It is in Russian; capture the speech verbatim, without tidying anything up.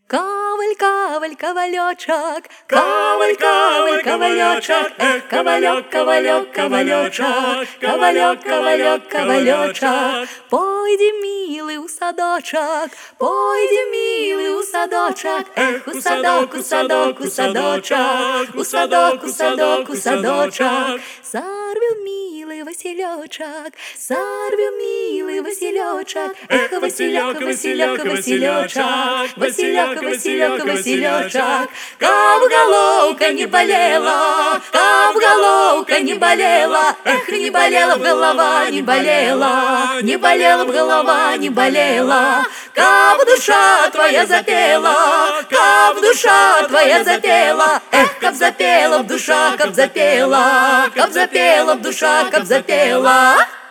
Коваль, коваль, ковалечек, коваль, коваль, ковалечек, эх, ковалек, ковалек, ковалечек, ковалек, ковалек, ковалечек. Пойди, милый, у садочек, пойди, милый, у садочек, эх, у садок, у садок, у садочек, у садок, у садок, у садочек. Сорвем, милый Василечек, сорвем, милый Василечек, эх, Василек, Василек, Василечек, Василек, Василек, Василечек. Каб головка не болела, каб головка не болела, эх, не болела б голова, не болела, не болела б голова, не болела. Каб душа твоя запела, каб душа твоя запела, эх, каб запела б душа, каб запела, каб запела б душа, каб запела.